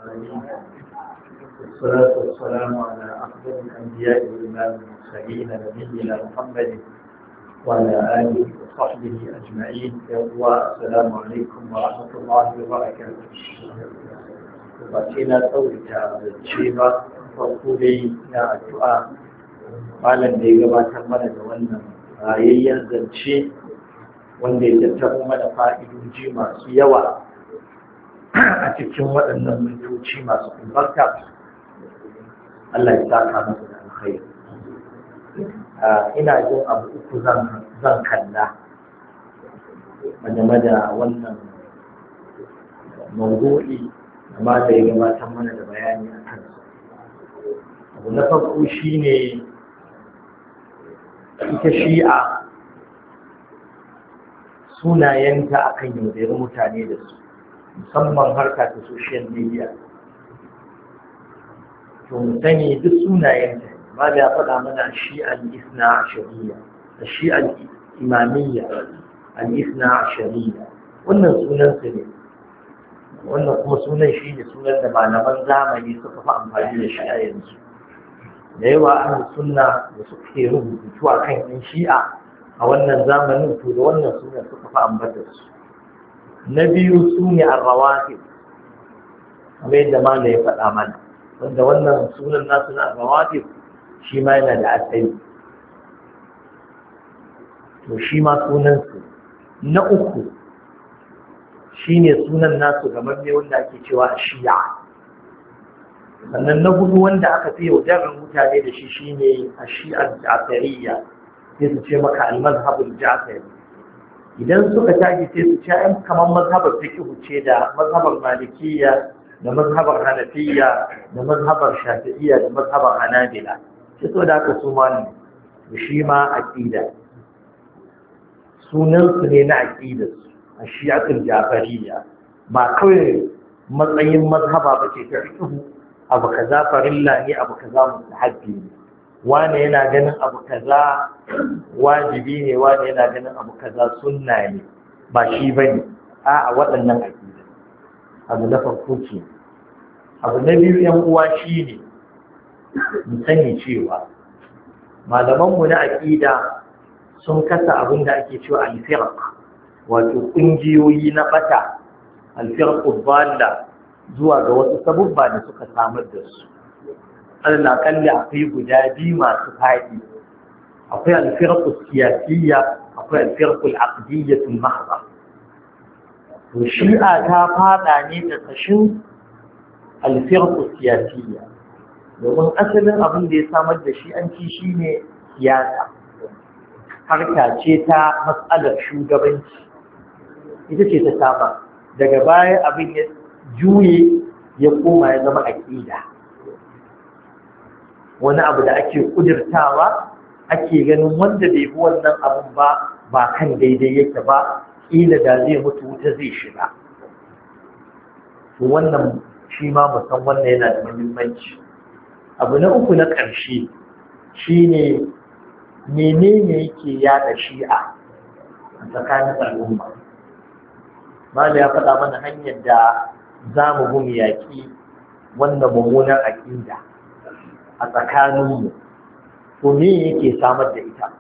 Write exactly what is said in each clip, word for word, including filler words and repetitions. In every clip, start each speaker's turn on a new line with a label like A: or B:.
A: العالمين والصلاة والسلام على أفضل الأنبياء والإمام المرسلين نبينا محمد وعلى آله وصحبه أجمعين. والسلام عليكم ورحمة الله وبركاته. وبكينا توريتا الشيبة وقولي يا الدعاء قال لي كما تمنى wannan rayayyen zance wanda ya tattaro mana fa'idoji masu yawa a cikin waɗannan mintoci masu albarka. Allah ya saka masa da alkhairi. Ina jin abu uku zan kalla game da wannan mawdu'i amma da ya gabatar mana da bayani a kansa. Abu na farko shine ita shi'a sunayenta akan yaudari mutane da su, musamman harka ta social media. To mu sani duk sunayenta ba da ya faɗa mana shi'a al-isna ashariya, shi'a al-imamiyya, al-isna ashariya. Wannan sunan su ne, wannan kuma sunan shi ne sunan da malaman zamani suka fi amfani da shi a yanzu. Da yawa an sunna da suke rubutu a kan yan shi'a a wannan zamanin, to da wannan sunan suka fi ambata su. Na biyu su ne arrawafid, kamar yadda ma ya faɗa mana, wanda wannan sunan nasu na arrawafid shi ma yana da asali, to shi ma sunansu. Na uku shi ne sunan nasu gamar ne wanda ake cewa shi'a. Sannan na hudu wanda aka fi yaudarar mutane da shi shi ne a shi'ar ja'afariya, sai su ce maka al-mazhabul ja'afari. Idan suka tashi sai su ce ayan kamar mazhabar fiqh ce da mazhabar malikiyya da mazhabar hanafiyya da mazhabar shafi'iyya da mazhabar hanabila. Sai so da aka su ma ne shi ma aqida. Sunan su ne na aqida a shi'atul ja'fariyya, ba kawai matsayin mazhaba bace ta fiqh, abu kaza farilla ne, abu kaza mustahabbi ne, wane yana ganin abu kaza wajibi ne, wane yana ganin abu kaza sunna ne, ba shi bane. A'a, waɗannan aqida. Abu na farko ce. Abu na biyu yan uwa shine mu sani cewa malamanmu na aqida sun kasa abin da ake cewa al-firq, wato kungiyoyi na bata, al-firq ad-dalla, zuwa ga wasu sabubba da suka samar da su. Allah kalli akwai guda biyu masu faɗi. Akwai al-firq siyasiyya, akwai al-firq al-aqdiyya al-mahdha. To shi'a ta fada ne da kashin al-firq siyasiyya, domin asalin abin da ya samar da shi'anci shine siyasa. Harka ce ta matsalar shugabanci, ita ce ta saba. Daga baya abin ya juye ya koma ya zama aƙida, wani abu da ake ƙudurtawa, ake ganin wanda bai bi wannan abin ba ba kan daidai yake ba, ƙila da zai mutu wuta zai shiga. Wannan shi ma musan wannan yana da muhimmanci. Abu na uku na ƙarshe shine menene yake yada shi'a a tsakanin al'umma. Mala ya faɗa mana hanyar da za mu gumi yaƙi wannan mummunar aƙida a tsakaninmu. To me yake samar da ita?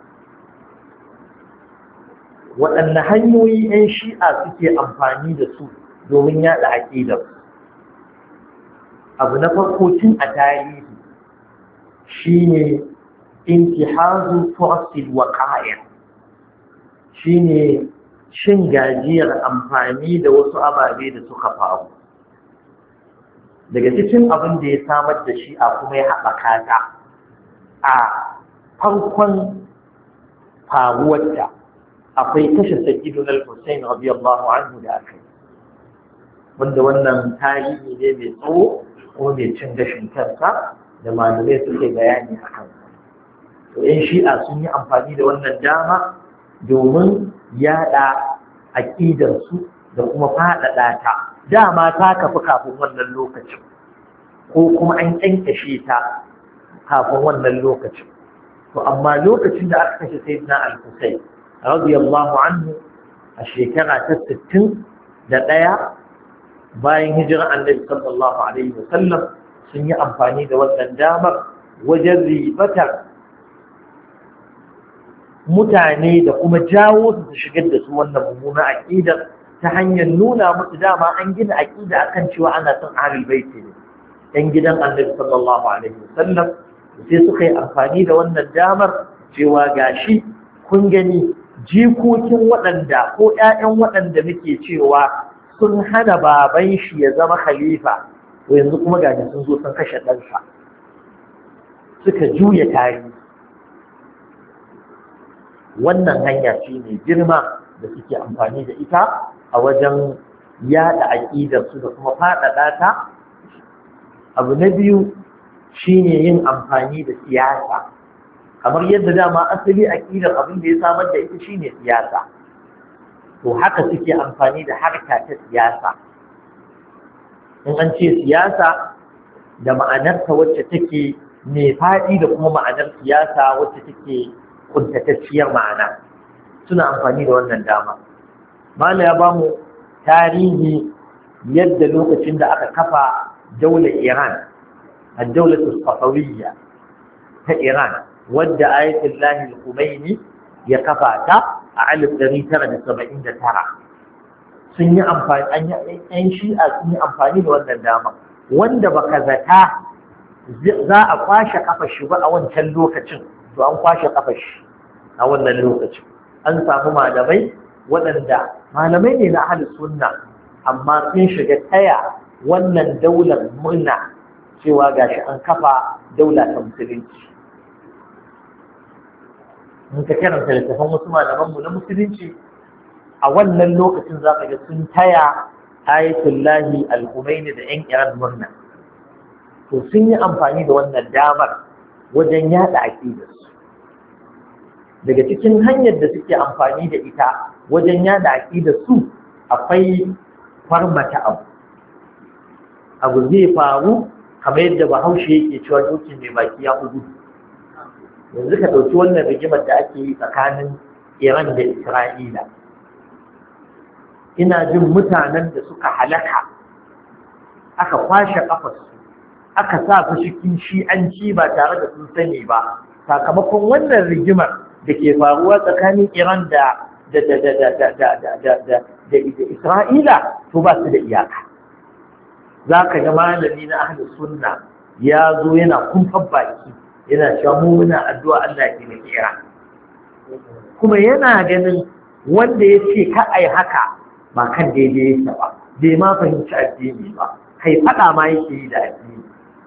A: Waɗanne hanyoyi 'yan shi'a suke amfani da su domin yaɗa aƙidar? Abu na farko tun a tarihi shine intihazu tu'assil waqa'i', shine shin gajiyar amfani da wasu ababe da suka faru. Daga cikin abin da ya samar da shi a kuma ya haɓaka ta a farkon faruwarta, akwai kashe Sayyidun al-Husayn radiyallahu anhu da aka yi, wanda wannan tarihi ne mai tsawo ko mai cin gashin kansa da malamai suke bayani a kan. To yan shi'a sun yi amfani da wannan dama domin yaɗa aƙidarsu da kuma faɗaɗa ta. Dama ta kafi kafin wannan lokacin, ko kuma an ƙyanƙyashe ta kafin wannan lokacin. To amma lokacin da aka kashe Sayyidina al-Husayn radiyallahu anhu a shekara ta sittin da ɗaya bayan hijirar annabi sallallahu alaihi wasallam sun yi amfani da wannan damar wajen ribatar mutane da kuma jawo su su shigar da su wannan mummunan aƙidar ta hanyar nuna musu dama an gina aƙida akan cewa ana son ahlul baiti ne ɗan gidan annabi sallallahu alaihi wasallam sai suka yi amfani da wannan damar cewa gashi kun gani jikokin waɗanda ko ƴaƴan waɗanda muke cewa sun hana baban shi ya zama khalifa to yanzu kuma gashi sun zo sun kashe ɗansa suka juya tarihi. Wannan hanya ce mai girma da suke amfani da ita a wajen yada aƙidarsu da kuma faɗaɗa ta. Abu na biyu shine yin amfani da siyasa, kamar yadda dama asali aƙidar abin da ya samar da ita shine siyasa, to haka suke amfani da harka ta siyasa. In an ce siyasa da ma'anarta wacce take mai faɗi da kuma ma'anar siyasa wacce take kuntatacciyar ma'ana, suna amfani da wannan dama. Mala ya bamu tarihi yadda lokacin da aka kafa daular Iran, a daular Safawiyya ta Iran, wadda Ayatollah Khomeini ya kafa ta a alif ɗari tara da saba'in da tara. Sun yi amfani, ‘yan shi'a sun yi amfani da wannan dama, wanda baka zata za a kwashe kafa shi ba a wancan lokacin, to an kwashe kafa shi a wannan lokacin. An samu malamai waɗanda malamai ne na ahlus sunna, amma sun shiga taya wannan daular murna cewa gashi an kafa daula ta musulunci. Mun ka karanta littafin wasu malamanmu na musulunci a wannan lokacin za ka ga sun taya Ayatullahi Al-Khomeini da ‘yan Iran murna. To sun yi amfani da wannan damar wajen yada aƙidarsu. Daga cikin hanyar da suke amfani da ita wajen yada aƙidarsu akwai farmata abu. Abu zai faru kamar yadda Bahaushe yake cewa dokin mai baki ya gudu. Yanzu ka ɗauki wannan rigimar da ake yi tsakanin Iran da Isra'ila. Ina jin mutanen da suka halaka aka kwashe ƙafarsu, aka sa su cikin shi'anci ba tare da sun sani ba, sakamakon wannan rigimar da ke faruwa tsakanin Iran da da da da da da da da da da Isra'ila, to ba su da iyaka. Za ka ga malami na ahlus sunna ya zo yana kumfan baki yana cewa mu muna addu'a Allah ya taimaki Iran, kuma yana ganin wanda ya ce ka ai haka ba kan daidai yake ba, bai ma fahimci addini ba, kai faɗa ma yake yi da addini.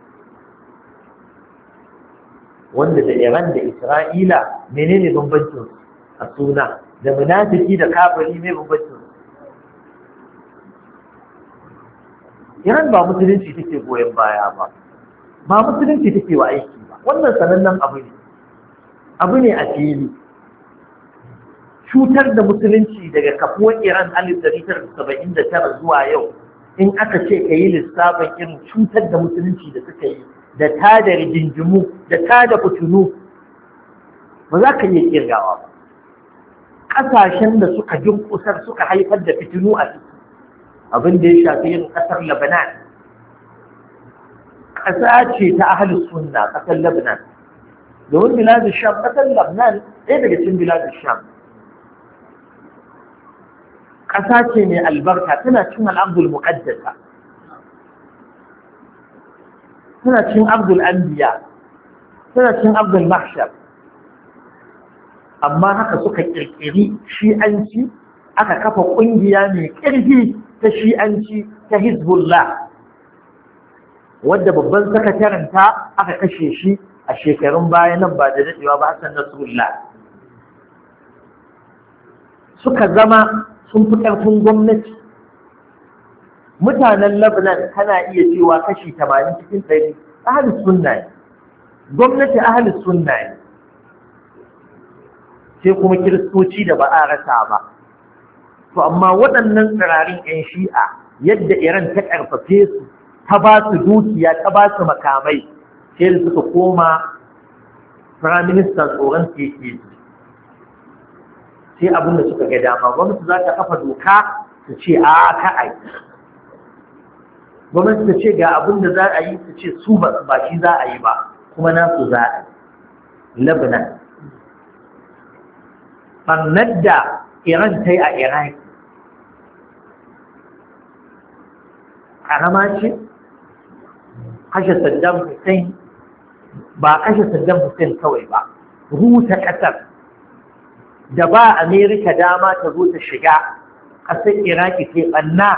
A: Wanda da Iran da Isra'ila menene bambancin a suna, da munafiki da kafiri mai bambancin? Iran ba musulunci take goyon baya ba, ba musulunci take wa aiki ba, wannan sanannen abu ne, abu ne a fili. Cutar da musulunci daga kafuwar Iran alif ɗari tara da saba'in da tara zuwa yau, in aka ce ka yi lissafin irin cutar da musulunci da suka yi, da ta da rigingimu, da ta da fitinu, ba za ka iya kirgawa ba. Ƙasashen da suka jinkusar suka haifar da fitinu a ciki, abin da ya shafi yin ƙasar Lebanon, ƙasa ce ta ahlus sunna, ƙasar Lebanon, domin biladun Sham, ƙasar Lebanon ɗaya daga cikin biladun Sham, ƙasa ce mai albarka, tana cin al'abdul muƙaddasa, tana cin abdul anbiya, tana cin abdul mahshar, amma haka suka ƙirƙiri shi'anci, aka kafa ƙungiya mai ƙarfi ta shi'anci ta Hizbullah, wadda babban sakataranta aka kashe shi a shekarun baya nan ba da daɗewa ba, Hassan Nasrullah. Suka zama sun fi ƙarfin gwamnati. Mutanen Lebanon kana iya cewa kashi tamanin cikin ɗari ahlus sunna ne, gwamnati ahlus sunna ne, sai kuma kiristoci da ba a rasa ba. To amma waɗannan tsirarin 'yan shi'a yadda Iran ta ƙarfafe su, ta ba su dukiya, ta ba su makamai, sai da suka koma firaministan tsoron su yake ji. Sai abin da suka ga dama, gwamnati za ta kafa doka su ce a ka ai. gwamnati ta ce ga abin da za a yi ta ce su ba shi za a yi ba kuma nasu za a yi. Lebanon ɓannar da Iran ta yi a Iraki ƙarama ce. Kashe Saddam Hussein ba kashe Saddam Hussein kawai ba, ruta ƙasar da ba Amerika dama ta zo ta shiga ƙasar Iraki ke ɓanna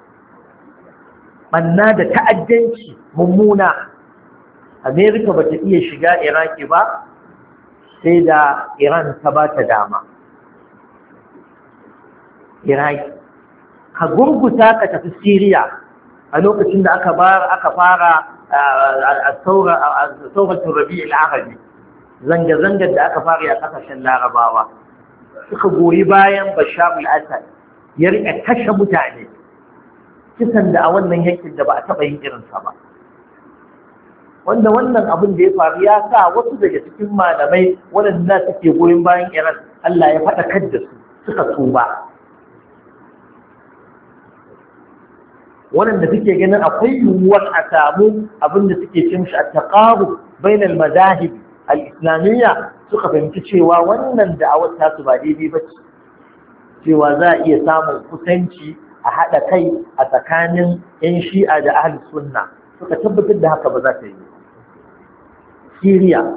A: ɓanna da ta'addanci mummuna. Amerika ba ta iya shiga Iraki ba sai da Iran ta ba ta dama. Iraki ka gurguta ka tafi Siriya a lokacin da aka aka fara a sauratun Rabi'ul Arabi, zanga-zangar da aka fara a ƙasashen Larabawa suka goyi bayan Bashar al-Assad ya riƙa kashe mutane, kisan da a wannan yankin da ba a taɓa yin irinsa ba. Wanda wannan abin da ya faru ya sa wasu daga cikin malamai waɗanda suke goyon bayan Iran Allah ya faɗakar da su suka tuba. Waɗanda suke ganin akwai yiwuwar a samu abin da suke cin shi a taƙaru bainal mazahib al-islamiyya suka fahimci cewa wannan da'awar tasu ba daidai ba ce, cewa za a iya samun kusanci a haɗa kai a tsakanin 'yan shi'a da ahli sunna, suka tabbatar da haka ba za ta yi. Siriya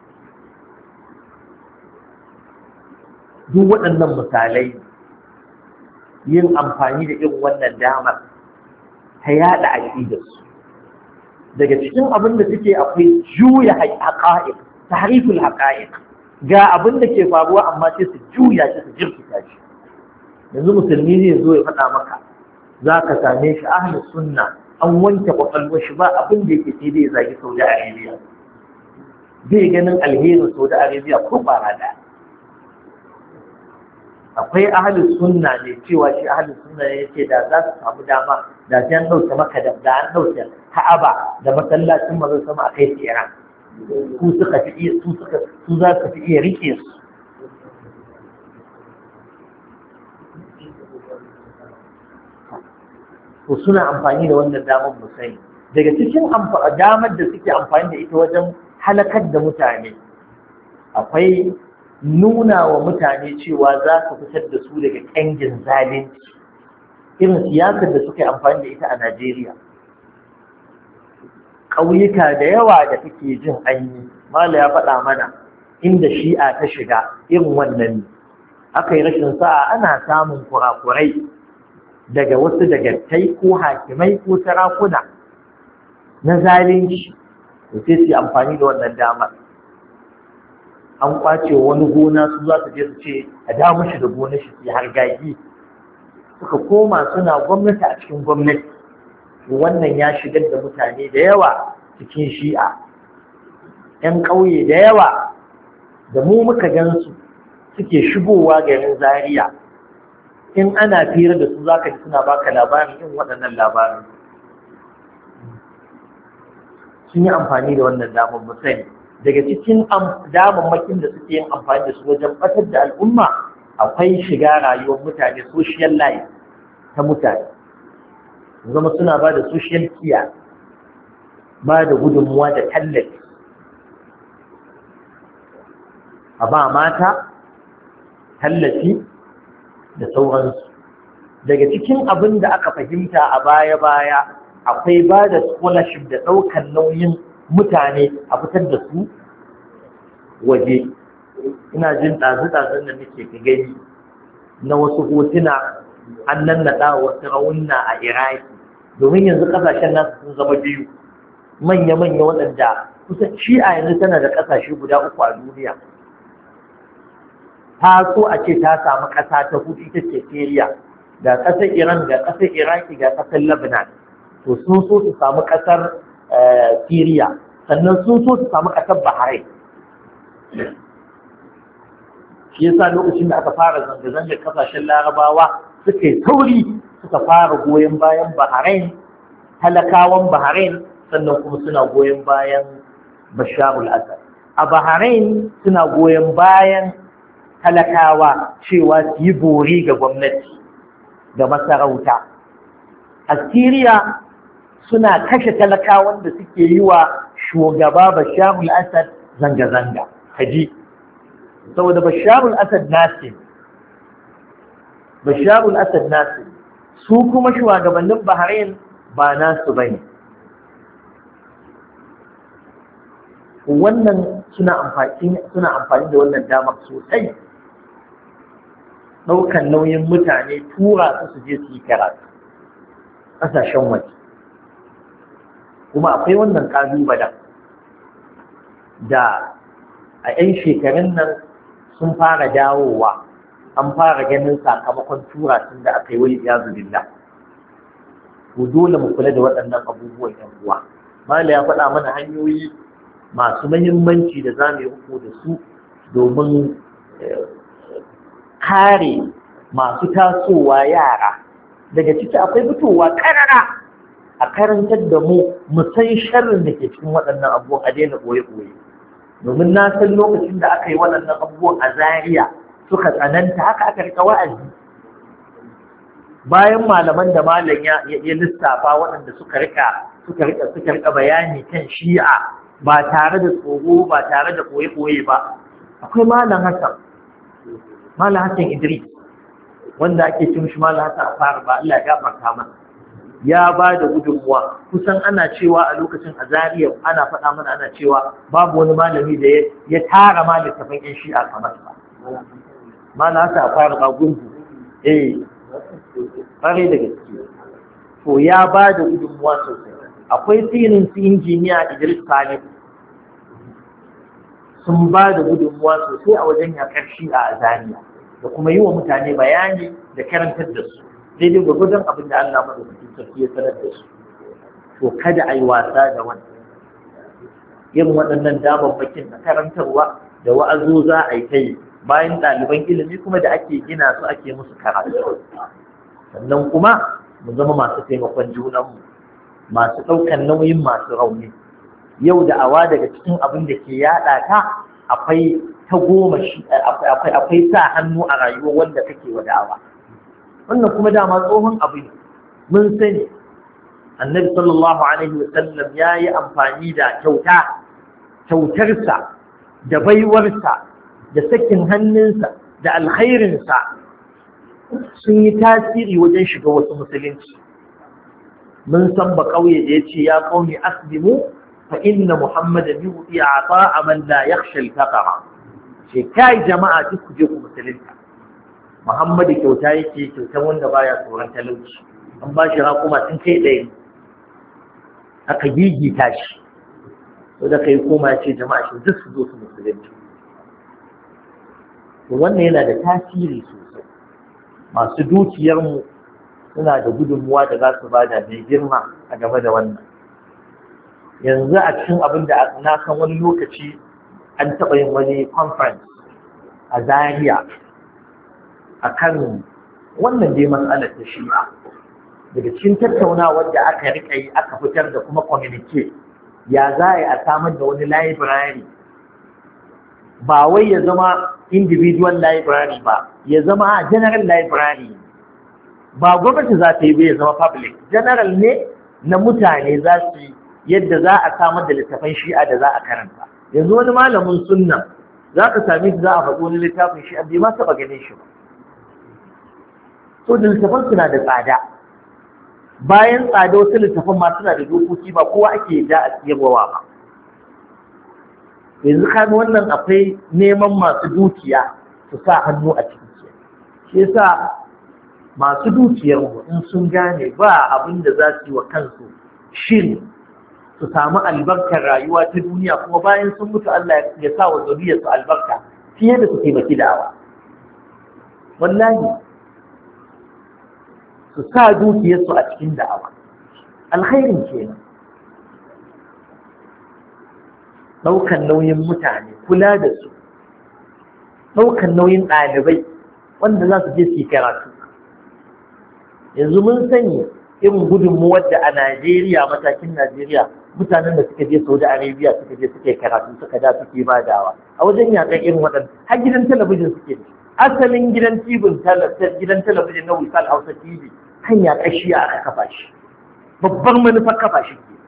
A: duk waɗannan misalai yin amfani da irin wannan damar ta yada aqidarsu. Daga cikin abin da suke akwai juya haqa'iq, tahriful haqa'iq, ga abin da ke faruwa amma sai su juya shi su jirkita shi. Yanzu musulmi ne zo ya faɗa maka za ka same shi ahlus sunna an wanke kwakwalwar shi ba abin da yake sai dai zagi Saudi Arabia, bai ganin alherin Saudi Arabia ko bara da. Akwai ahlus sunna ne cewa shi ahlus sunna ne yake da za su samu dama da sai an dauke maka da da an dauke Ka'aba da masallacin manzon sama akai su Iran, su suka fi iya su suka su za su fi iya rike su. To suna amfani da wannan damar musai. Daga cikin damar da suke amfani da ita wajen halakar da mutane akwai nuna wa mutane cewa za su fitar da su daga ƙangin zalunci, irin siyasar da suka yi amfani da ita a Najeriya. Ƙauyuka da yawa da kake jin an yi, Mala ya faɗa mana inda shi'a ta shiga irin wannan aka yi rashin sa'a ana samun kurakurai daga wasu dagatai ko hakimai ko sarakuna na zalunci, da sai su yi amfani da wannan damar. An kwace wani gona su za su je su ce a damu shi da gonar shi su har gagi, suka koma suna gwamnati a cikin gwamnati. Wannan ya shigar da mutane da yawa cikin shi'a, 'yan ƙauye da yawa da mu muka gansu suke shigowa garin Zaria. In ana fira da su zaka ji suna baka labarin in waɗannan labarin. Sun yi amfani da wannan damar musani. Daga cikin damammakin da suke yin amfani da su wajen ɓatar da al'umma akwai shiga rayuwar mutane, social life ta mutane. Zama suna ba da social care, ba da gudunmuwa da tallafi. A ba mata tallafi da sauransu. Daga cikin abin da aka fahimta a baya-baya akwai ba da scholarship da ɗaukar nauyin mutane a fitar da su waje. Ina jin ɗazu-ɗazun da nake ka gani na wasu hotuna an nan naɗa wasu raunna a Iraki, domin yanzu ƙasashen nasu sun zama biyu manya-manya waɗanda kusa shi'a yanzu tana da ƙasashe guda uku a duniya. Ta so a ce ta samu ƙasa ta hudu ita ce Syria, ga ƙasar Iran, ga ƙasar Iraki, ga ƙasar Lebanon. To sun so su samu ƙasar Syria, sannan sun so su samu ƙasar Bahrain. Shi yasa lokacin da aka fara zanga-zangar ƙasashen Larabawa suka yi tauri suka fara goyon bayan Bahrain, talakawan Bahrain, sannan kuma suna goyon bayan Bashar al-Assad. A Bahrain suna goyon bayan talakawa cewa su yi bori ga gwamnati da masarauta. A Syria suna kashe talakawan da suke yi wa shugaba Bashar al-Assad zanga-zanga kaji saboda Bashar al-Assad nasir Bashar al-Assad nasir su kuma shugabannin Bahrain ba nasu bane wannan suna amfani suna amfani da wannan damar sosai ɗaukan nauyin mutane tura su su je su yi karatu ƙasashen waje kuma akwai wannan ƙalubalen da a 'yan shekarun nan sun fara dawowa an fara ganin sakamakon tura tun da aka yi wani iyazu billah to dole mu kula da waɗannan abubuwan yan uwa mala ya faɗa mana hanyoyi masu mahimmanci da za mu yi uku da su domin kare masu tasowa yara daga ciki akwai fitowa karara a karantar da mu mu san sharrin da ke cikin waɗannan abubuwan a daina ɓoye-ɓoye domin na san lokacin da aka yi waɗannan abubuwan a Zariya suka tsananta haka aka rika wa'azi bayan malaman da malam ya ya lissafa waɗanda suka rika suka rika suka rika bayani kan shi'a ba tare da tsoro ba tare da ɓoye-ɓoye ba akwai malam Hassan malam Hassan Idris wanda ake cin shi malam Hassan a fara ba Allah ya gafarta masa ya ba da gudunmuwa kusan ana cewa a lokacin a Zariya ana faɗa mana ana cewa babu wani malami da ya tara ma littafin yan shi'a kamar ba malam Hassan a fara ba gungu eh ƙwarai da gaske to ya ba da gudunmuwa sosai akwai tsirin su injiniya Idris Salih sun ba da gudunmuwa sosai a wajen yakar shi'a a Zariya da kuma yi wa mutane bayani da karantar da su daidai gwagwadon abin da Allah madaukakin sarki ya sanar da su to kada a yi wasa da wani yin waɗannan damammakin na karantarwa da wa'azo za a yi ta yi bayan ɗaliban ilimi kuma da ake gina su ake musu karatu sannan kuma mu zama masu taimakon junanmu masu ɗaukan nauyin masu rauni yau da awa daga cikin abin da ke yaɗa ta akwai ta goma shi akwai sa hannu a rayuwar wanda kake wa da'awa wannan kuma dama tsohon abu ne mun sani annabi sallallahu alaihi wa sallam ya yi amfani da kyauta kyautarsa da baiwarsa da sakin hannunsa da alkhairinsa sun yi tasiri wajen shiga wasu musulunci mun san ba kauye da ya ce ya qaumi aslimu fa inna muhammadan yu'ti ata'a man la yakhsha al-faqra ce kai jama'a duk ku je ku musulunta muhammadu kyauta yake kyautan wanda baya tsoron talauci an ba shi raƙuma sun kai ɗaya aka gigita shi so da kai koma ya ce jama'a shi duk su zo su musulunta to wannan yana da tasiri sosai masu dukiyarmu suna da gudunmuwa da za su bada mai girma a game da wannan yanzu a cikin abin da na san wani lokaci an taɓa yin wani conference a Zaria a kan wannan dai matsalar ta shi'a daga cikin tattaunawar da aka rika yi aka fitar da kuma communique ya za a yi a samar da wani library ba wai ya zama individual library ba ya zama general library ba gwamnati za ta yi ba ya zama public general ne na mutane za su yi yadda za a samar da littafan shi'a da za a karanta yanzu wani malamin sunna za ka same shi za a faɗi wani littafin shi'a bai ma taɓa ganin shi ba so da littafan suna da tsada bayan tsada wasu littafan ma suna da dokoki ba kowa ake da a siyarwa ba yanzu kan wannan akwai neman masu dukiya su sa hannu a ciki shi yasa masu dukiyar mu in sun gane ba abin da za su yi wa kansu shiri su samu albarkar rayuwa ta duniya kuma bayan sun mutu Allah ya sa wa zuriyarsu albarka fiye da su taimaki da'awa wallahi su sa dukiyarsu a cikin da'awa alkhairin kenan ɗaukan nauyin mutane kula da su ɗaukan nauyin ɗalibai wanda za su je su yi karatu yanzu mun sani irin gudunmuwar da a Najeriya matakin Najeriya mutanen da suka je Saudi Arabia suka je suka yi karatu suka da suke badawa a wajen yakan irin waɗanda har gidan talabijin suke da asalin gidan tibin gidan talabijin na Wisal Hausa T V kan yaƙa shi aka kafa shi babbar manufar kafa shi ke.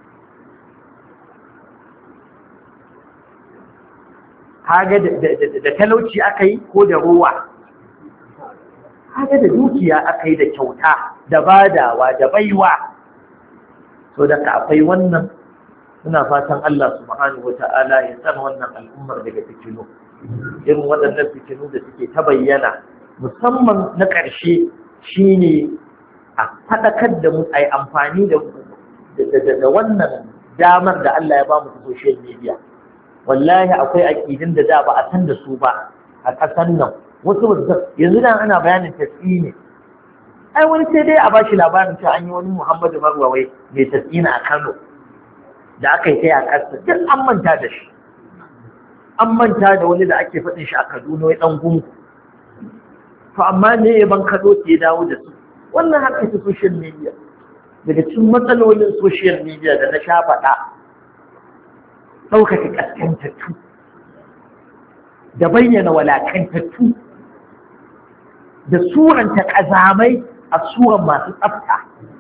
A: Kaga da talauci aka yi ko da ruwa, kaga da dukiya aka yi da kyauta da badawa da baiwa. So da ka akwai wannan, muna fatan Allah subhanahu wata'ala ya tsara wannan al'ummar daga fitinu, irin waɗannan fitinu da suke ta bayyana, musamman na ƙarshe shine a faɗakar da mu a yi amfani da wannan damar da Allah ya ba mu ta social media. Wallahi akwai aƙidin da da ba a san da su ba a ƙasar nan, wasu ba su yanzu nan ana bayanin tasiri ne. Ai wani sai dai a ba shi labarin cewa an yi wani Muhammadu Marwawai mai tasiri a Kano da aka yi kai a ƙasa, duk an manta da shi. An manta da wani da ake faɗin shi a Kaduna wai ɗan gungu. To amma ne ya ban kaɗo ke dawo da su. Wannan haka ta social media. Daga cikin matsalolin social media da na sha faɗa, ɗaukaka ƙasƙantattu da bayyana walaƙantattu da suranta ƙazamai a suran masu tsafta.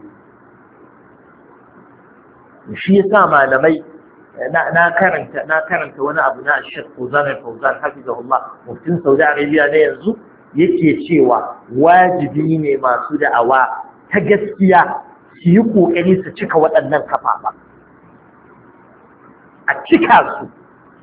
A: Shi ya sa malamai na karanta na karanta wani abu na Sheikh Fauzan al-Fauzan hafizahullah, muftin Saudi Arabia na yanzu, yake cewa wajibi ne masu da'awa ta gaskiya su yi ƙoƙari su cika waɗannan kafafa, a cika su.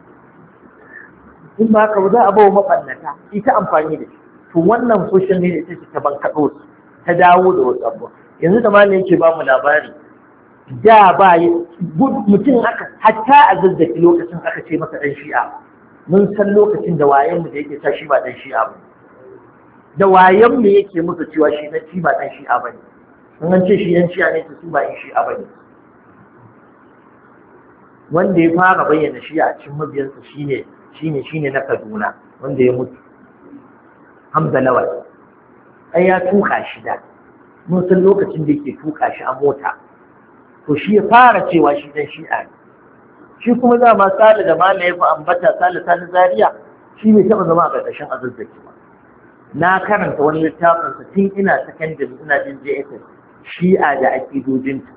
A: In ba haka ba za a bawa mafannata ita amfani da shi. To wannan social media ita ce ta bankaɗo su, ta dawo da wasu abuwa. Yanzu da malam yake ba mu labari, da ba mutum aka hatta a zazzaki lokacin aka ce masa ɗan shi'a, mun san lokacin da wayen mu da yake ta shi ba ɗan shi'a ba, da wayen mu yake musu cewa shi na shi ba ɗan shi'a ba ne. In an ce shi yan shi'a ne, su ba yan shi'a ba ne. Wanda ya fara bayyana shi a cikin mabiyansa shine shine shine na Kaduna, wanda ya mutu, Hamza Lawal. Ai ya tuka shi da, mun san lokacin da yake tuka shi a mota, to shi ya fara cewa shi dan shi'a ne. Shi kuma za ma Sale da Malam ya fi ambata, Sale Sale Zaria, shi bai taɓa zama a ƙarƙashin azazzaki ba. Na karanta wani littafinsa tun ina sakandare, ina jin J S S, shi'a da aƙidojinta.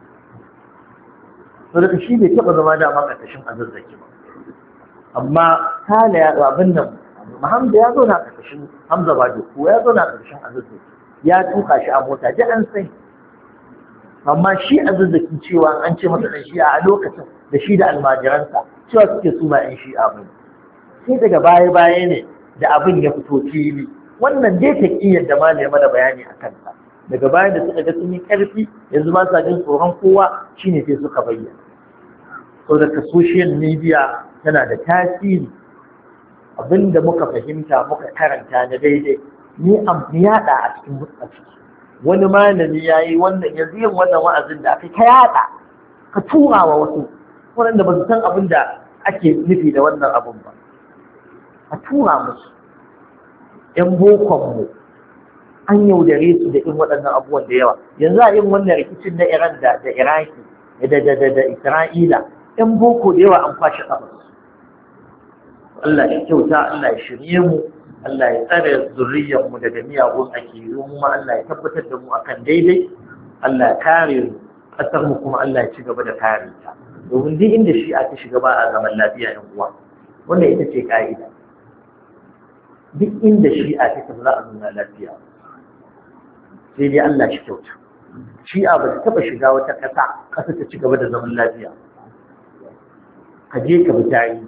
A: To daga shi bai taɓa zama dama ƙarƙashin azazzaki ba. Amma Sale ya abin nan, Hamza ya zo na ƙarƙashin Hamza Bado, ko ya zo na ƙarƙashin azazzaki, ya tuka shi a mota, ji an sai. Amma shi azazzaki cewa an ce masa ɗan shi'a a lokacin da shi da almajiransa, cewa suke su ba ɗan shi'a ba ne. Sai daga baya-baya ne da abin ya fito fili. Wannan dai taƙiyyar da Malam mana bayani a kansa. Daga bayan da suka ga sun yi ƙarfi, yanzu ba sa jin tsoron kowa, shine sai suka bayyana. So daga social media tana da tasiri. Abinda muka fahimta muka karanta na daidai, ni am yaɗa a cikin mutsaci. Wani malami ya yi wannan, yanzu yin wannan wa'azin da aka ka yaɗa, ka tura wa wasu waɗanda ba su san abin da ake nufi da wannan abin ba. A tura musu. ‘Yan bokonmu an yaudare su da in waɗannan abubuwan da yawa. Yanzu a yin wannan rikicin na Iran da da Iraki da da da da Isra'ila, ‘yan boko da yawa an kwashe ƙafarsu. Allah ya kyauta, Allah ya shirye mu, Allah ya tsare zuriyarmu daga miyagun akidu, mu ma Allah ya tabbatar da mu akan daidai, Allah ya kare mu, ƙasar mu kuma Allah ya ci gaba da kare ta. Domin duk inda shi'a ta shiga ba a zaman lafiya ‘yan uwa. Wannan ita ce ƙa'ida. Duk inda shi'a ta za a zauna lafiya. Sai dai Allah shi kyauta. Shi'a ba ta taɓa shiga wata ƙasa, ƙasa ta ci gaba da zaman lafiya. Ka je ka bi tarihi.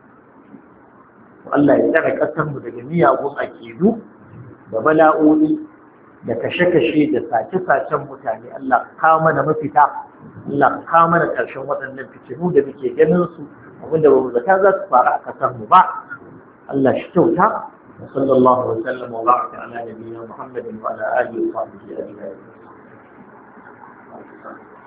A: Allah ya tsare ƙasarmu daga miyagun akidu da bala'o'i da kashe-kashe da sace-sacen mutane. Allah kawo mana mafita, Allah kawo mana ƙarshen waɗannan fitinu da muke ganin su, abinda ba mu zata za su faru a ƙasarmu ba. Allah shi kyauta. وصلى الله وسلم وبارك على نبينا محمد وعلى آله وصحبه أجمعين.